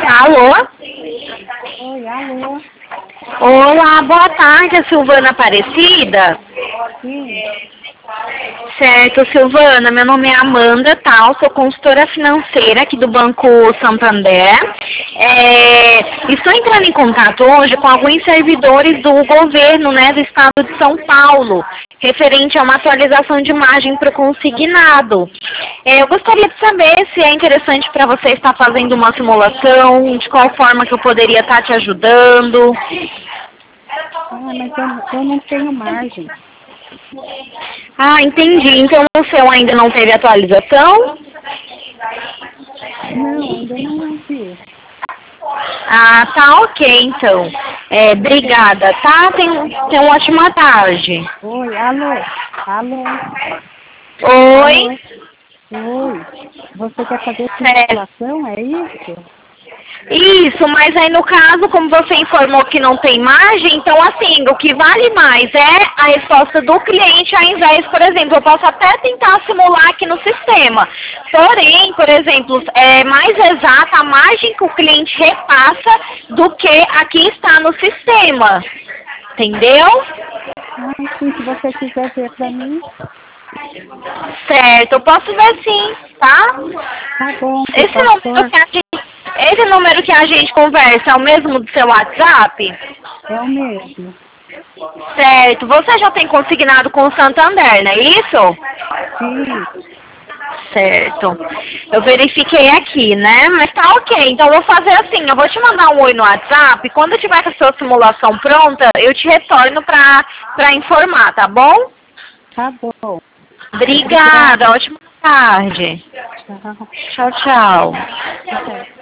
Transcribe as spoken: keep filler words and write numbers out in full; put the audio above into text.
Alô? Oi, alô? Olá, boa tarde, a Silvana Aparecida. Sim. Certo, Silvana, meu nome é Amanda, tal, sou consultora financeira aqui do Banco Santander. É, estou entrando em contato hoje com alguns servidores do governo, né, do estado de São Paulo, referente a uma atualização de imagem para o consignado. É, eu gostaria de saber se é interessante para você estar fazendo uma simulação, de qual forma que eu poderia estar te ajudando. Ah, mas eu, eu não tenho margem. Ah, entendi. Então o seu ainda não teve atualização? Não, ainda não vi. Ah, tá ok, então. É, obrigada, tá? Tenha tenha uma ótima tarde. Oi, alô? Alô? Oi? Alô? Oi? Você quer fazer Certo. simulação, é isso? Isso, mas aí no caso, como você informou que não tem margem, então assim, o que vale mais é a resposta do cliente ao invés, por exemplo, eu posso até tentar simular aqui no sistema. Porém, por exemplo, é mais exata a margem que o cliente repassa do que aqui está no sistema. Entendeu? Ah, sim, se você quiser ver pra mim, Certo, eu posso ver sim, tá? tá bom, por Esse número favor. que a gente, esse número que a gente conversa é o mesmo do seu WhatsApp? É o mesmo. Certo. Você já tem consignado com o Santander, não é isso? Sim, Certo. Eu verifiquei aqui, né? Mas tá ok. Então eu vou fazer assim, eu vou te mandar um oi no WhatsApp. Quando eu tiver com a sua simulação pronta, eu te retorno pra, pra informar, tá bom? tá bom. Obrigada. Obrigada. Ótima tarde. Tchau. Tchau, tchau. Tchau.